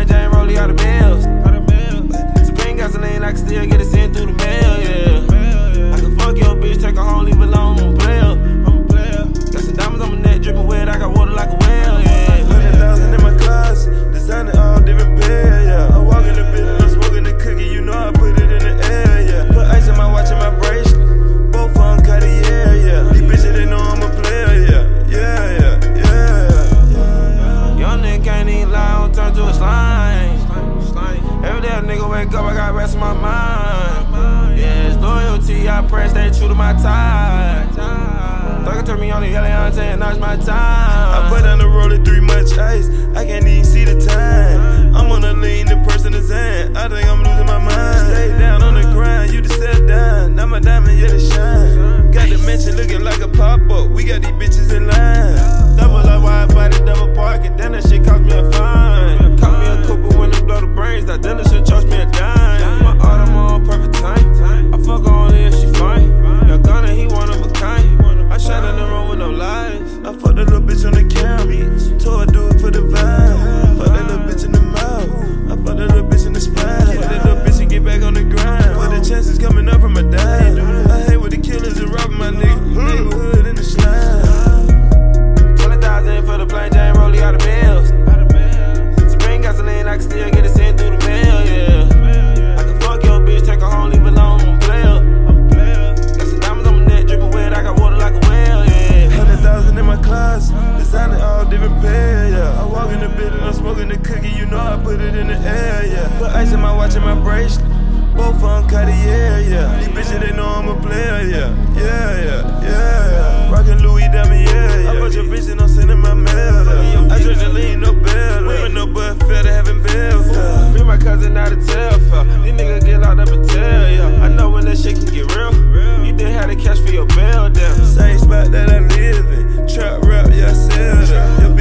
plain Jane, rollie out of bills. Supreme gasoline, I can still get it sent through the mail, yeah. I can fuck your bitch, take her home, leave it alone, I'm a player. Got some diamonds on my neck, dripping wet, I got water like a well, yeah. 100,000 in my closet, designing all different pair, yeah. I walk in the building, I'm smoking the cookie, you know I put it in the air, yeah. Put ice in my watch and my bracelet, both of them Cartier, yeah. These bitches, they know I'm a player, yeah. Young nigga can't even lie, I'll turn to a slime. Every day a nigga wake up, I got rest in my mind. Yeah, it's loyalty, I pray stay true to my tie. Thugger turned me on the yellow and now it's my time. I put on the roller 3 much ice, I can't even see the time. I'm on a lean, the person is in, I think I'm losing my mind. Stay down on the grind, you just set down, now my diamond, yeah, they shine. Got the mansion looking like a pop-up, we got these bitches in line. Double up wide body, double parking, then that shit cost me a fine. Caught me a Cooper when they blow the brains out, then that shit charge me a dime. My autumn on perfect time, I fuck her only if she fine. Your gunner, he one of a kind. I shot in the room with no lies. I fucked that little bitch on the camera, told her do it for the vibe. Fuck that little bitch in the mouth, I fucked that little bitch in the spine. Fuck that little bitch and get back on the grind. What the chances coming up from a dime? I hate with the killers and robbing my nigga in the slime. 20,000 for the plain Jane, rollie out of bills. Supreme gasoline, I can still get it sent through the mail, yeah. I can fuck your bitch, take her home, leave it alone, I'm a player. Got some diamonds on my neck, dripping wet, I got water like a well, yeah. 100,000 in my closet, designing all different pair, yeah. I walk in the building, I'm smoking the cookie, you know I put it in the air, yeah. Put ice in my watch and my bracelet, both of them Cartier, yeah. These bitches, they know I'm a player, yeah. Rockin' Louis Damier, yeah. I put your bitch and I'm sending my mail, yeah. I drink the lean, no bell, with no butt fed, having bells, yeah. Be my cousin, not a telltale. These niggas get locked up and tell, yeah. I know when that shit can get real. You didn't have to cash for your bail, damn. Same spot that I live in, trap rap, yeah, I sell that. Your